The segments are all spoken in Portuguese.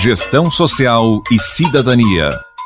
Gestão Social e Cidadania.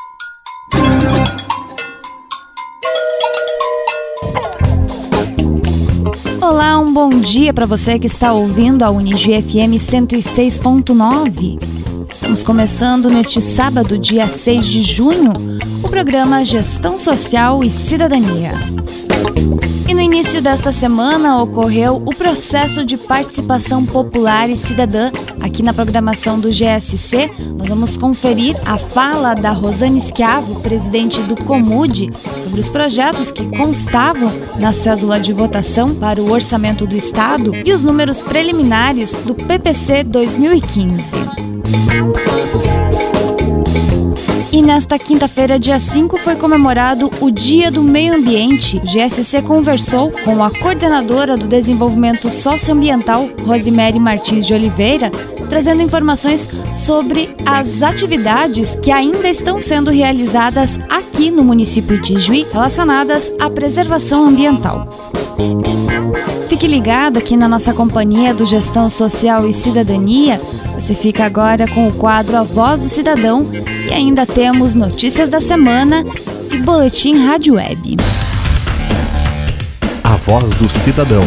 Olá, um bom dia para você que está ouvindo a Unijuí FM 106.9. Estamos começando neste sábado, dia 6 de junho, o programa Gestão Social e Cidadania. E no início desta semana ocorreu o processo de participação popular e cidadã. Aqui na programação do GSC, nós vamos conferir a fala da Rosane Schiavo, presidente do Comude, sobre os projetos que constavam na cédula de votação para o orçamento do Estado e os números preliminares do PPC 2015. E nesta quinta-feira, dia 5, foi comemorado o Dia do Meio Ambiente. O GSC conversou com a coordenadora do Desenvolvimento Socioambiental, Rosemary Martins de Oliveira, trazendo informações sobre as atividades que ainda estão sendo realizadas aqui no município de Juí, relacionadas à preservação ambiental. Fique ligado aqui na nossa companhia do Gestão Social e Cidadania. Você fica agora com o quadro A Voz do Cidadão e ainda temos notícias da semana e boletim Rádio Web. A Voz do Cidadão.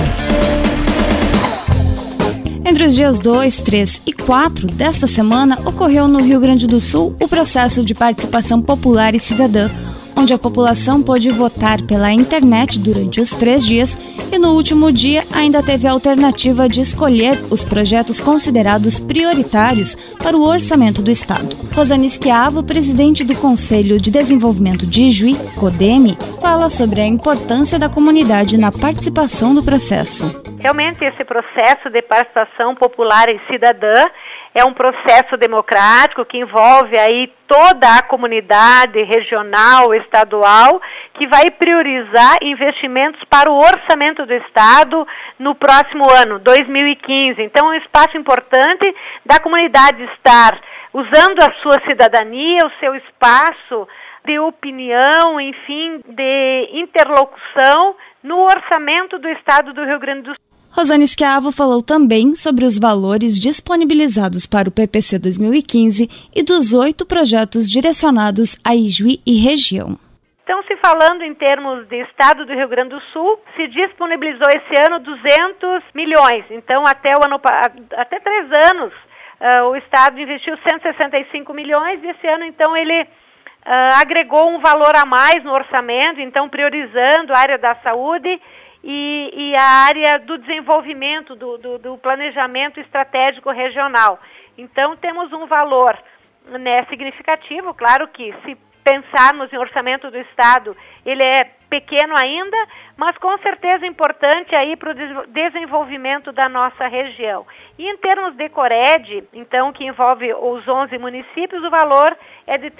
Entre os dias 2, 3 e 4 desta semana, ocorreu no Rio Grande do Sul o processo de participação popular e cidadã, onde a população pôde votar pela internet durante os 3 dias e no último dia ainda teve a alternativa de escolher os projetos considerados prioritários para o orçamento do Estado. Rosane Schiavo, presidente do Conselho de Desenvolvimento de Juí, CODEME, fala sobre a importância da comunidade na participação do processo. Realmente esse processo de participação popular e cidadã é um processo democrático que envolve aí toda a comunidade regional, estadual, que vai priorizar investimentos para o orçamento do Estado no próximo ano, 2015. Então é um espaço importante da comunidade estar usando a sua cidadania, o seu espaço de opinião, enfim, de interlocução no orçamento do Estado do Rio Grande do Sul. Rosane Schiavo falou também sobre os valores disponibilizados para o PPC 2015 e dos 8 projetos direcionados a Ijuí e região. Então, se falando em termos de Estado do Rio Grande do Sul, se disponibilizou esse ano 200 milhões. Então, até 3 anos, o Estado investiu 165 milhões e esse ano, então, ele agregou um valor a mais no orçamento, então priorizando a área da saúde e a área do desenvolvimento, do planejamento estratégico regional. Então, temos um valor, né, significativo. Claro que, se pensarmos em orçamento do Estado, ele é pequeno ainda, mas com certeza importante aí para o desenvolvimento da nossa região. E em termos de Cored, então, que envolve os 11 municípios, o valor é de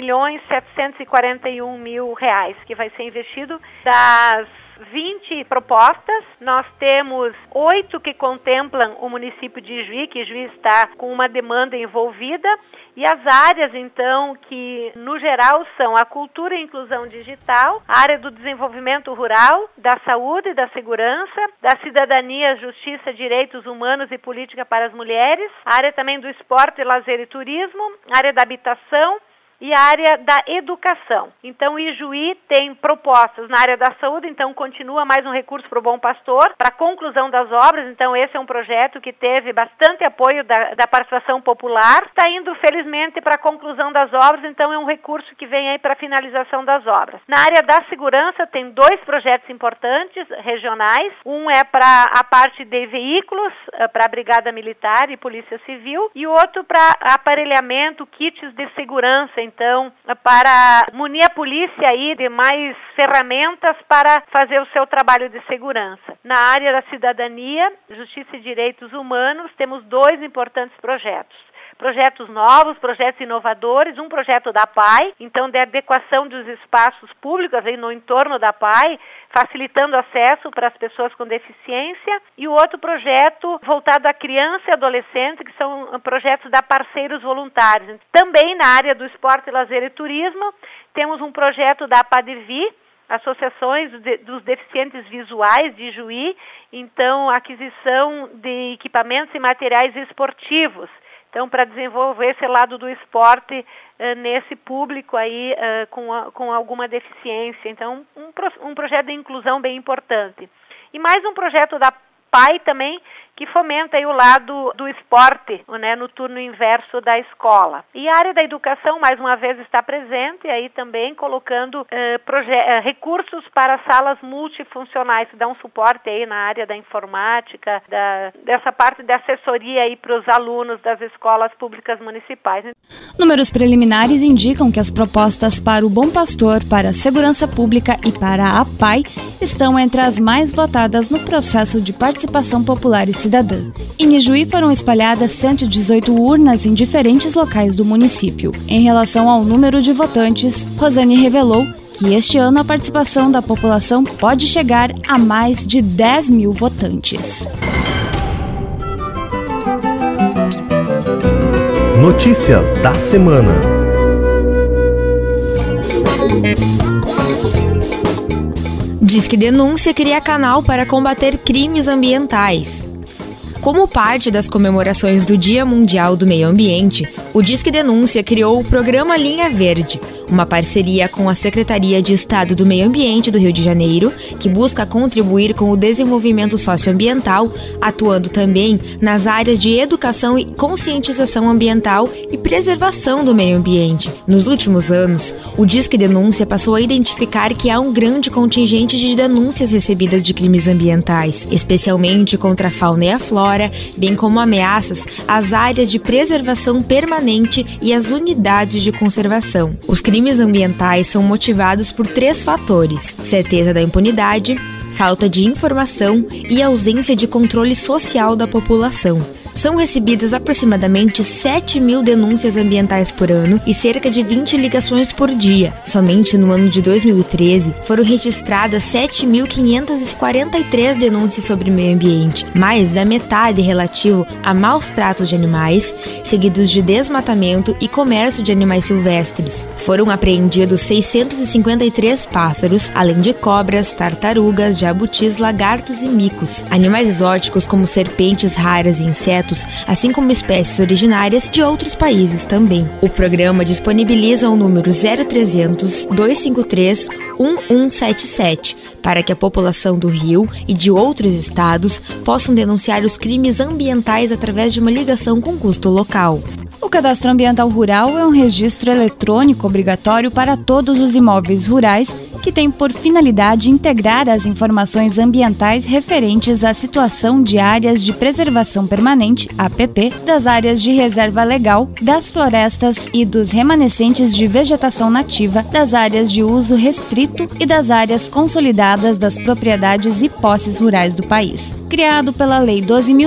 R$3.741.000, que vai ser investido das 20 propostas. Nós temos 8 que contemplam o município de Juí, que Juí está com uma demanda envolvida, e as áreas, então, que no geral são a cultura e inclusão digital, a área do desenvolvimento rural, da saúde e da segurança, da cidadania, justiça, direitos humanos e política para as mulheres, a área também do esporte, lazer e turismo, a área da habitação, e a área da educação. Então, o Ijuí tem propostas na área da saúde, então continua mais um recurso para o Bom Pastor, para a conclusão das obras. Então, esse é um projeto que teve bastante apoio da participação popular. Está indo, felizmente, para a conclusão das obras, então é um recurso que vem aí para a finalização das obras. Na área da segurança, tem 2 projetos importantes, regionais. Um é para a parte de veículos, para a Brigada Militar e Polícia Civil, e outro para aparelhamento, kits de segurança, então, para munir a polícia aí de mais ferramentas para fazer o seu trabalho de segurança. Na área da cidadania, justiça e direitos humanos, temos 2 importantes projetos. Projetos novos, projetos inovadores, um projeto da PAI, então de adequação dos espaços públicos aí no entorno da PAI, facilitando acesso para as pessoas com deficiência, e o outro projeto voltado à criança e adolescente, que são projetos da Parceiros Voluntários. Também na área do esporte, lazer e turismo, temos um projeto da APADEVI, Associações dos Deficientes Visuais de Juí, então aquisição de equipamentos e materiais esportivos. Então, para desenvolver esse lado do esporte nesse público aí com alguma deficiência. Então, um projeto de inclusão bem importante. E mais um projeto da PAI também, que fomenta aí o lado do esporte, né, no turno inverso da escola. E a área da educação, mais uma vez, está presente, aí também colocando recursos para salas multifuncionais, que dá um suporte aí na área da informática, dessa parte de assessoria aí para os alunos das escolas públicas municipais. Números preliminares indicam que as propostas para o Bom Pastor, para a Segurança Pública e para a PAI estão entre as mais votadas no processo de participação popular e cidadã. Em Ijuí foram espalhadas 118 urnas em diferentes locais do município. Em relação ao número de votantes, Rosane revelou que este ano a participação da população pode chegar a mais de 10 mil votantes. Notícias da semana. Disque Denúncia cria canal para combater crimes ambientais. Como parte das comemorações do Dia Mundial do Meio Ambiente, o Disque Denúncia criou o programa Linha Verde, uma parceria com a Secretaria de Estado do Meio Ambiente do Rio de Janeiro, que busca contribuir com o desenvolvimento socioambiental, atuando também nas áreas de educação e conscientização ambiental e preservação do meio ambiente. Nos últimos anos, o Disque Denúncia passou a identificar que há um grande contingente de denúncias recebidas de crimes ambientais, especialmente contra a fauna e a flora, bem como ameaças às áreas de preservação permanente e às unidades de conservação. Os crimes ambientais são motivados por 3 fatores: certeza da impunidade, falta de informação e ausência de controle social da população. São recebidas aproximadamente 7 mil denúncias ambientais por ano e cerca de 20 ligações por dia. Somente no ano de 2013 foram registradas 7.543 denúncias sobre meio ambiente, mais da metade relativo a maus tratos de animais, seguidos de desmatamento e comércio de animais silvestres. Foram apreendidos 653 pássaros, além de cobras, tartarugas, jabutis, lagartos e micos. Animais exóticos como serpentes raras e insetos, assim como espécies originárias de outros países também. O programa disponibiliza o número 0300 253 1177 para que a população do Rio e de outros estados possam denunciar os crimes ambientais através de uma ligação com custo local. O Cadastro Ambiental Rural é um registro eletrônico obrigatório para todos os imóveis rurais que tem por finalidade integrar as informações ambientais referentes à situação de áreas de preservação permanente, APP, das áreas de reserva legal, das florestas e dos remanescentes de vegetação nativa, das áreas de uso restrito e das áreas consolidadas das propriedades e posses rurais do país. Criado pela Lei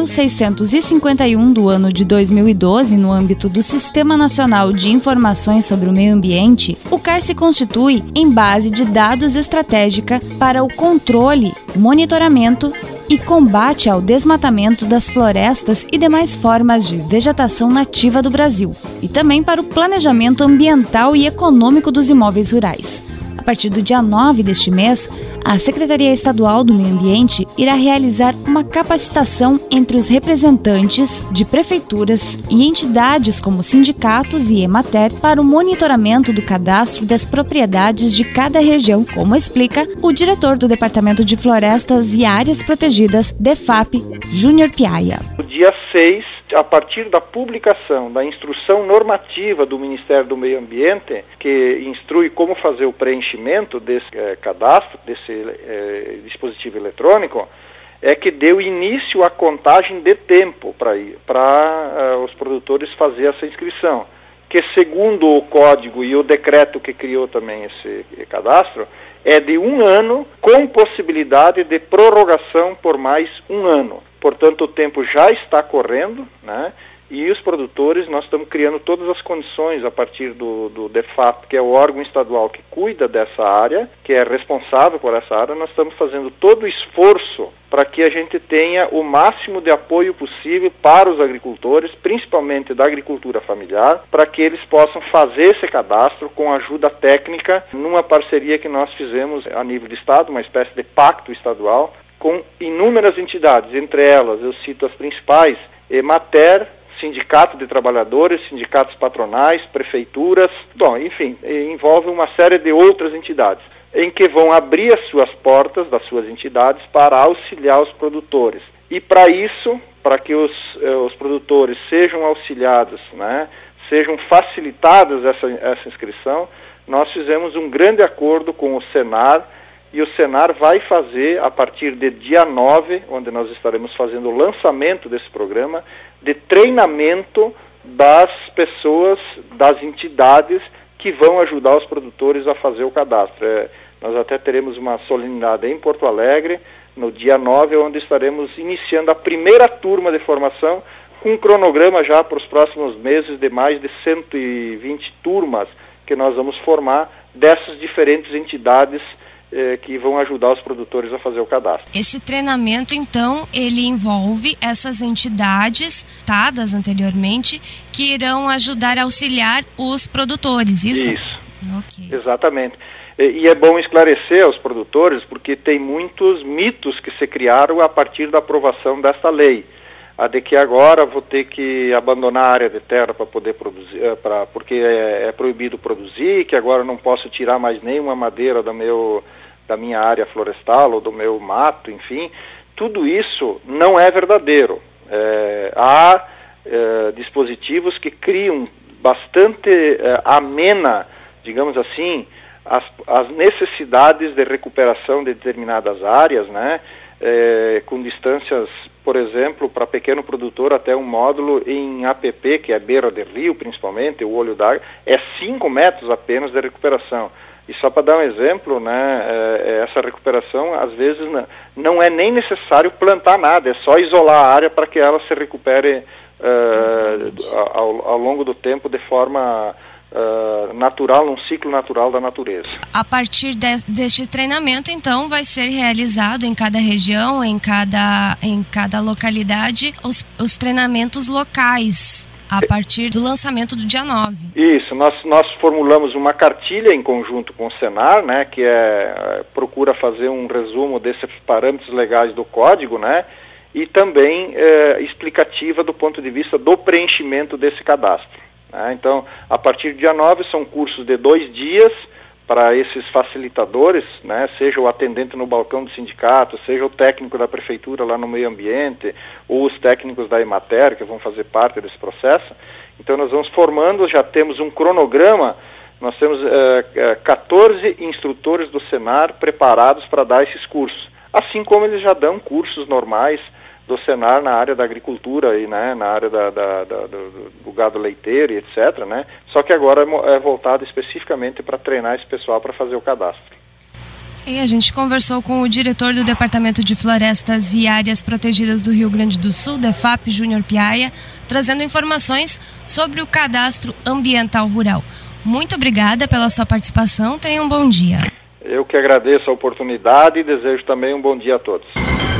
12.651 do ano de 2012 no âmbito do Sistema Nacional de Informações sobre o Meio Ambiente, o CAR se constitui em base de dados estratégica para o controle, monitoramento e combate ao desmatamento das florestas e demais formas de vegetação nativa do Brasil, e também para o planejamento ambiental e econômico dos imóveis rurais. A partir do dia 9 deste mês, a Secretaria Estadual do Meio Ambiente irá realizar uma capacitação entre os representantes de prefeituras e entidades como sindicatos e Emater para o monitoramento do cadastro das propriedades de cada região, como explica o diretor do Departamento de Florestas e Áreas Protegidas, DEFAP, Júnior Piaia. No dia 6, a partir da publicação da instrução normativa do Ministério do Meio Ambiente, que instrui como fazer o preenchimento desse cadastro, desse dispositivo eletrônico, é que deu início à contagem de tempo para os produtores fazer essa inscrição, que segundo o código e o decreto que criou também esse cadastro, é de 1 ano com possibilidade de prorrogação por mais 1 ano. Portanto, o tempo já está correndo, né? E os produtores, nós estamos criando todas as condições a partir do DEFAP, que é o órgão estadual que cuida dessa área, que é responsável por essa área. Nós estamos fazendo todo o esforço para que a gente tenha o máximo de apoio possível para os agricultores, principalmente da agricultura familiar, para que eles possam fazer esse cadastro com ajuda técnica, numa parceria que nós fizemos a nível de estado, uma espécie de pacto estadual, com inúmeras entidades, entre elas eu cito as principais: Emater, sindicato de trabalhadores, sindicatos patronais, prefeituras, enfim, envolve uma série de outras entidades, em que vão abrir as suas portas das suas entidades para auxiliar os produtores. E para isso, para que os produtores sejam auxiliados, né, sejam facilitadas essa inscrição, nós fizemos um grande acordo com o Senar, e o Senar vai fazer, a partir de dia 9, onde nós estaremos fazendo o lançamento desse programa, de treinamento das pessoas, das entidades que vão ajudar os produtores a fazer o cadastro. Nós até teremos uma solenidade em Porto Alegre, no dia 9, onde estaremos iniciando a primeira turma de formação, com um cronograma já para os próximos meses de mais de 120 turmas que nós vamos formar dessas diferentes entidades que vão ajudar os produtores a fazer o cadastro. Esse treinamento, então, ele envolve essas entidades citadas anteriormente que irão ajudar a auxiliar os produtores, isso? Isso, okay. Exatamente. E é bom esclarecer aos produtores, porque tem muitos mitos que se criaram a partir da aprovação desta lei. A de que agora vou ter que abandonar a área de terra para poder produzir, porque é proibido produzir, que agora não posso tirar mais nenhuma madeira da minha área florestal ou do meu mato, enfim. Tudo isso não é verdadeiro. Há dispositivos que criam bastante amena, digamos assim, as necessidades de recuperação de determinadas áreas, né? Com distâncias, por exemplo, para pequeno produtor, até um módulo em APP, que é beira de rio principalmente, o olho d'água, é 5 metros apenas de recuperação. E só para dar um exemplo, né, essa recuperação, às vezes, não é nem necessário plantar nada, é só isolar a área para que ela se recupere ao longo do tempo de forma natural, num ciclo natural da natureza. A partir deste treinamento, então, vai ser realizado em cada região, em cada localidade, os treinamentos locais, a partir do lançamento do dia 9. Isso, nós formulamos uma cartilha em conjunto com o Senar, né, que procura fazer um resumo desses parâmetros legais do código, né, e também explicativa do ponto de vista do preenchimento desse cadastro. Então, a partir do dia 9 são cursos de 2 dias para esses facilitadores, né, seja o atendente no balcão do sindicato, seja o técnico da prefeitura lá no meio ambiente, ou os técnicos da Emater, que vão fazer parte desse processo. Então nós vamos formando, já temos um cronograma, nós temos 14 instrutores do Senar preparados para dar esses cursos, assim como eles já dão cursos normais do Senar na área da agricultura e, né, na área do gado leiteiro e etc., né? Só que agora é voltado especificamente para treinar esse pessoal para fazer o cadastro. E a gente conversou com o diretor do Departamento de Florestas e Áreas Protegidas do Rio Grande do Sul, DEFAP, Júnior Piaia, trazendo informações sobre o cadastro ambiental rural. Muito obrigada pela sua participação, tenha um bom dia. Eu que agradeço a oportunidade e desejo também um bom dia a todos.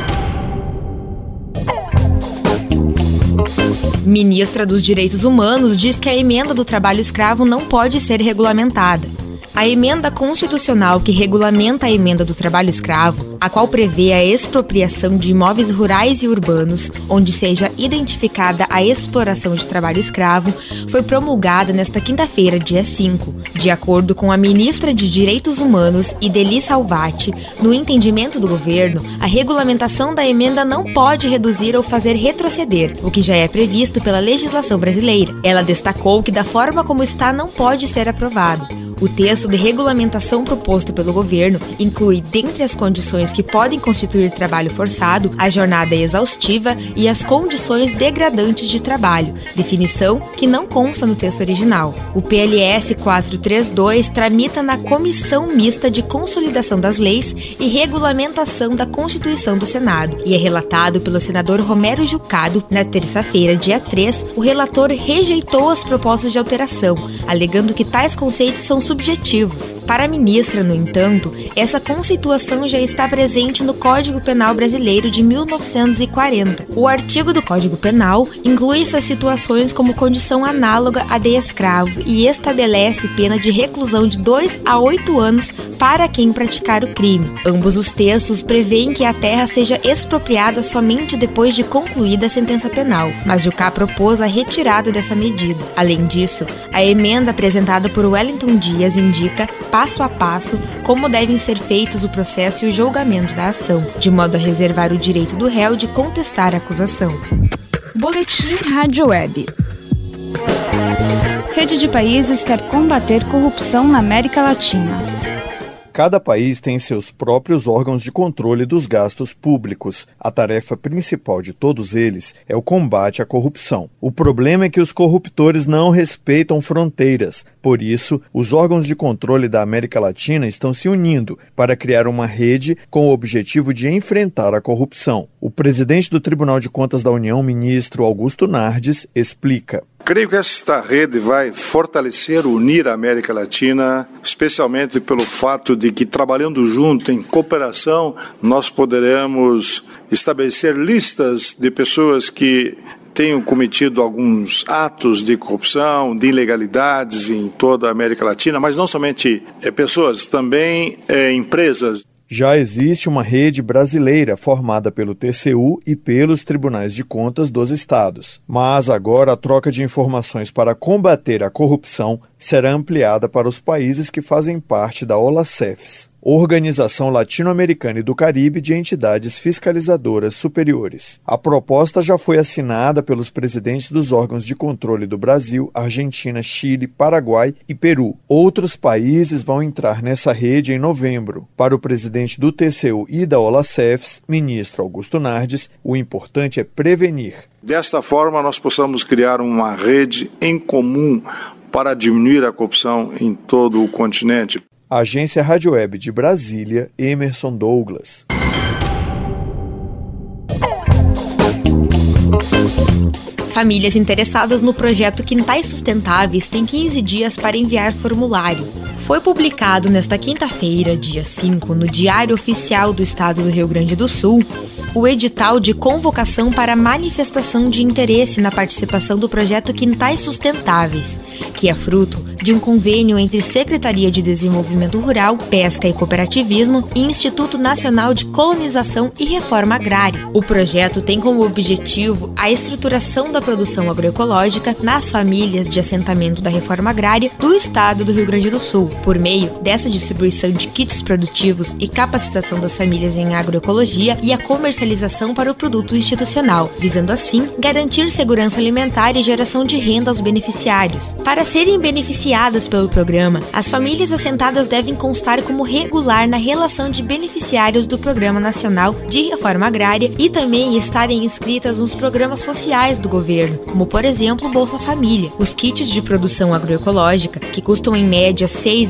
Ministra dos Direitos Humanos diz que a emenda do trabalho escravo não pode ser regulamentada. A emenda constitucional que regulamenta a emenda do trabalho escravo, a qual prevê a expropriação de imóveis rurais e urbanos, onde seja identificada a exploração de trabalho escravo, foi promulgada nesta quinta-feira, dia 5. De acordo com a ministra de Direitos Humanos, Ideli Salvati, no entendimento do governo, a regulamentação da emenda não pode reduzir ou fazer retroceder, o que já é previsto pela legislação brasileira. Ela destacou que da forma como está não pode ser aprovado. O texto de regulamentação proposto pelo governo inclui, dentre as condições que podem constituir trabalho forçado, a jornada exaustiva e as condições degradantes de trabalho, definição que não consta no texto original. O PLS 432 tramita na Comissão Mista de Consolidação das Leis e Regulamentação da Constituição do Senado e é relatado pelo senador Romero Jucado. Na terça-feira, dia 3, o relator rejeitou as propostas de alteração, alegando que tais conceitos são subjetivos. Para a ministra, no entanto, essa conceituação já está presente no Código Penal Brasileiro de 1940. O artigo do Código Penal inclui essas situações como condição análoga à de escravo e estabelece pena de reclusão de 2 a 8 anos para quem praticar o crime. Ambos os textos prevêem que a terra seja expropriada somente depois de concluída a sentença penal, mas Jucá propôs a retirada dessa medida. Além disso, a emenda apresentada por Wellington Dias indica, passo a passo, como devem ser feitos o processo e o julgamento da ação, de modo a reservar o direito do réu de contestar a acusação. Boletim Rádio Web. Rede de países quer combater corrupção na América Latina. Cada país tem seus próprios órgãos de controle dos gastos públicos. A tarefa principal de todos eles é o combate à corrupção. O problema é que os corruptores não respeitam fronteiras. Por isso, os órgãos de controle da América Latina estão se unindo para criar uma rede com o objetivo de enfrentar a corrupção. O presidente do Tribunal de Contas da União, ministro Augusto Nardes, explica. Creio que esta rede vai fortalecer, unir a América Latina, especialmente pelo fato de que, trabalhando junto, em cooperação, nós poderemos estabelecer listas de pessoas que tenham cometido alguns atos de corrupção, de ilegalidades em toda a América Latina, mas não somente pessoas, também empresas. Já existe uma rede brasileira formada pelo TCU e pelos tribunais de contas dos estados. Mas agora a troca de informações para combater a corrupção será ampliada para os países que fazem parte da OLACEFS, Organização Latino-Americana e do Caribe de Entidades Fiscalizadoras Superiores. A proposta já foi assinada pelos presidentes dos órgãos de controle do Brasil, Argentina, Chile, Paraguai e Peru. Outros países vão entrar nessa rede em novembro. Para o presidente do TCU e da OLACEFS, ministro Augusto Nardes, o importante é prevenir. Desta forma, nós possamos criar uma rede em comum para diminuir a corrupção em todo o continente. Agência Rádio Web de Brasília, Emerson Douglas. Famílias interessadas no projeto Quintais Sustentáveis têm 15 dias para enviar formulário. Foi publicado nesta quinta-feira, dia 5, no Diário Oficial do Estado do Rio Grande do Sul, o edital de convocação para manifestação de interesse na participação do projeto Quintais Sustentáveis, que é fruto de um convênio entre Secretaria de Desenvolvimento Rural, Pesca e Cooperativismo e Instituto Nacional de Colonização e Reforma Agrária. O projeto tem como objetivo a estruturação da produção agroecológica nas famílias de assentamento da reforma agrária do Estado do Rio Grande do Sul, por meio dessa distribuição de kits produtivos e capacitação das famílias em agroecologia e a comercialização para o produto institucional, visando assim garantir segurança alimentar e geração de renda aos beneficiários. Para serem beneficiadas pelo programa, as famílias assentadas devem constar como regular na relação de beneficiários do Programa Nacional de Reforma Agrária e também estarem inscritas nos programas sociais do governo, como por exemplo o Bolsa Família. Os kits de produção agroecológica, que custam em média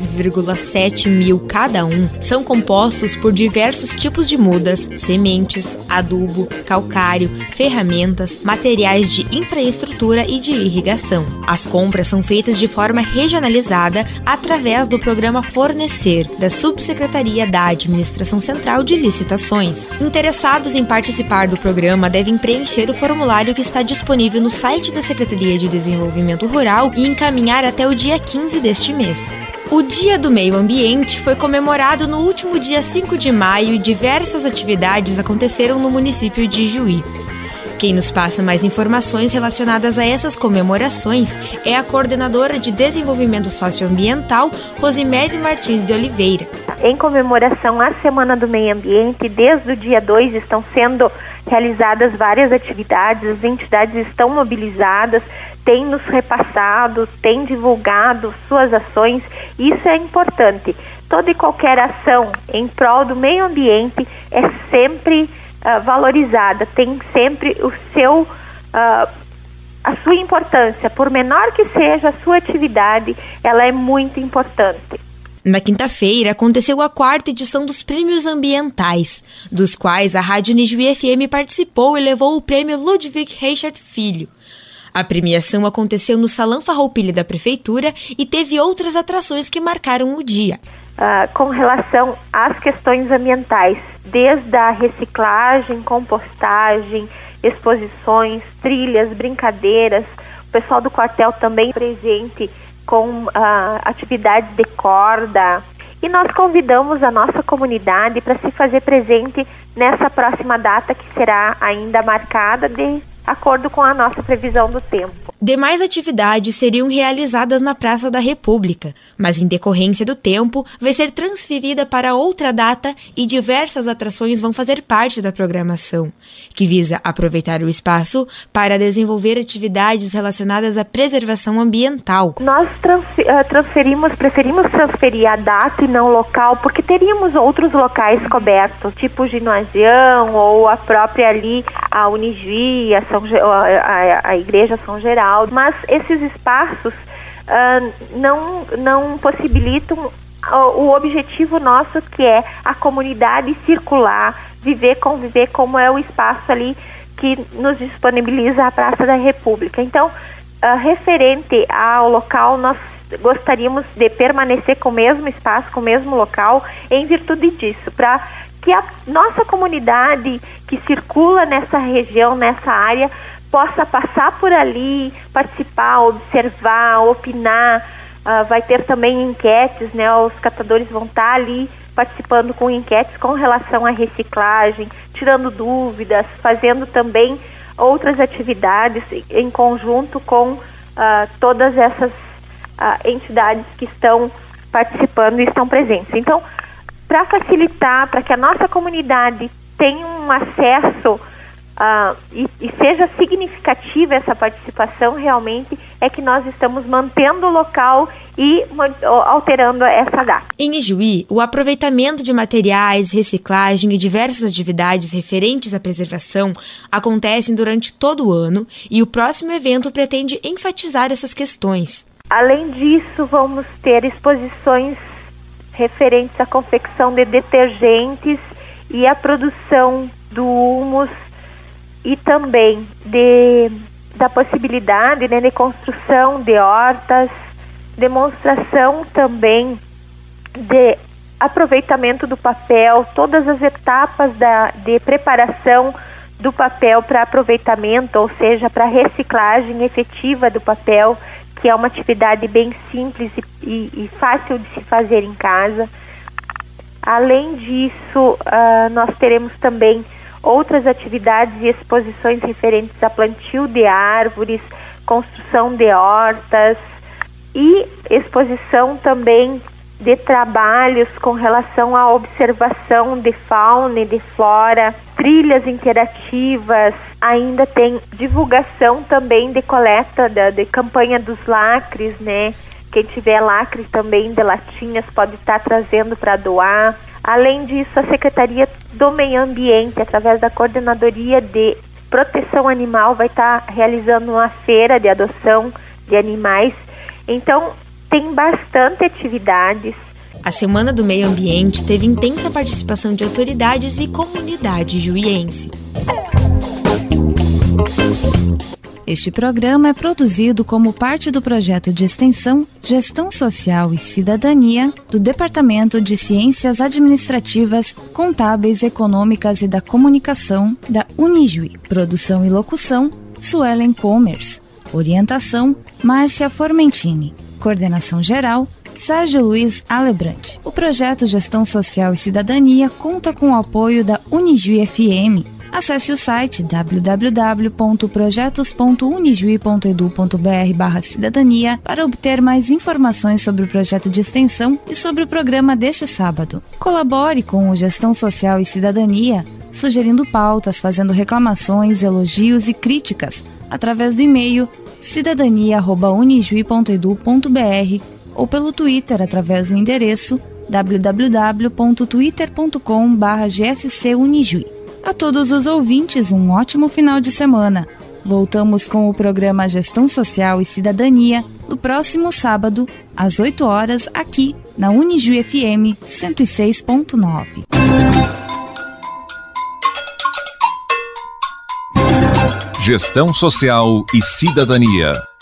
6,7 mil cada um, são compostos por diversos tipos de mudas, sementes, adubo, calcário, ferramentas, materiais de infraestrutura e de irrigação. As compras são feitas de forma regionalizada através do programa Fornecer, da Subsecretaria da Administração Central de Licitações. Interessados em participar do programa devem preencher o formulário que está disponível no site da Secretaria de Desenvolvimento Rural e encaminhar até o dia 15 deste mês. O Dia do Meio Ambiente foi comemorado no último dia 5 de maio e diversas atividades aconteceram no município de Juí. Quem nos passa mais informações relacionadas a essas comemorações é a coordenadora de Desenvolvimento Socioambiental, Rosimere Martins de Oliveira. Em comemoração à Semana do Meio Ambiente, desde o dia 2 estão sendo realizadas várias atividades, as entidades estão mobilizadas, têm nos repassado, têm divulgado suas ações, isso é importante. Toda e qualquer ação em prol do meio ambiente é sempre valorizada, tem sempre a sua importância, por menor que seja a sua atividade, ela é muito importante. Na quinta-feira, aconteceu a 4ª edição dos Prêmios Ambientais, dos quais a Rádio Unijuí FM participou e levou o prêmio Ludwig Reichert Filho. A premiação aconteceu no Salão Farroupilha da Prefeitura e teve outras atrações que marcaram o dia. Com relação às questões ambientais, desde a reciclagem, compostagem, exposições, trilhas, brincadeiras, o pessoal do quartel também presente com atividades de corda e nós convidamos a nossa comunidade para se fazer presente nessa próxima data, que será ainda marcada de acordo com a nossa previsão do tempo. Demais atividades seriam realizadas na Praça da República, mas em decorrência do tempo vai ser transferida para outra data e diversas atrações vão fazer parte da programação, que visa aproveitar o espaço para desenvolver atividades relacionadas à preservação ambiental. Nós preferimos transferir a data e não o local, porque teríamos outros locais cobertos, tipo o Ginásio ou a própria ali, a Unijuí, a Igreja São Geraldo, mas esses espaços não possibilitam o objetivo nosso, que é a comunidade circular, conviver como é o espaço ali que nos disponibiliza a Praça da República. Então, referente ao local, nós gostaríamos de permanecer com o mesmo espaço, com o mesmo local, em virtude disso, para que a nossa comunidade que circula nessa região, nessa área, possa passar por ali, participar, observar, opinar. Vai ter também enquetes, né? Os catadores vão estar ali participando com enquetes com relação à reciclagem, tirando dúvidas, fazendo também outras atividades em conjunto com todas essas entidades que estão participando e estão presentes. Então, para facilitar, para que a nossa comunidade tenha um acesso e seja significativa essa participação, realmente é que nós estamos mantendo o local e alterando essa data. Em Ijuí, o aproveitamento de materiais, reciclagem e diversas atividades referentes à preservação acontecem durante todo o ano, e o próximo evento pretende enfatizar essas questões. Além disso, vamos ter exposições referentes à confecção de detergentes e à produção do humus, e também da possibilidade, né, de construção de hortas, demonstração também de aproveitamento do papel, todas as etapas de preparação do papel para aproveitamento, ou seja, para reciclagem efetiva do papel, que é uma atividade bem simples e fácil de se fazer em casa. Além disso, nós teremos também outras atividades e exposições referentes a plantio de árvores, construção de hortas e exposição também de trabalhos com relação à observação de fauna e de flora, trilhas interativas. Ainda tem divulgação também de coleta de campanha dos lacres, né? Quem tiver lacres também de latinhas pode estar trazendo para doar. Além disso, a Secretaria do Meio Ambiente, através da Coordenadoria de Proteção Animal, vai estar realizando uma feira de adoção de animais. Então, tem bastante atividades. A Semana do Meio Ambiente teve intensa participação de autoridades e comunidade juiense. Este programa é produzido como parte do projeto de extensão Gestão Social e Cidadania do Departamento de Ciências Administrativas, Contábeis, Econômicas e da Comunicação da Unijuí. Produção e locução, Suelen Commerce. Orientação, Márcia Formentini. Coordenação geral, Sérgio Luiz Alebrante. O projeto Gestão Social e Cidadania conta com o apoio da Unijuí FM. Acesse o site www.projetos.unijuí.edu.br/cidadania para obter mais informações sobre o projeto de extensão e sobre o programa deste sábado. Colabore com o Gestão Social e Cidadania, sugerindo pautas, fazendo reclamações, elogios e críticas através do e-mail cidadania@unijuí.edu.br ou pelo Twitter através do endereço www.twitter.com/gscunijuí. A todos os ouvintes, um ótimo final de semana. Voltamos com o programa Gestão Social e Cidadania no próximo sábado, às 8 horas, aqui na Unijuí FM 106.9. Gestão Social e Cidadania.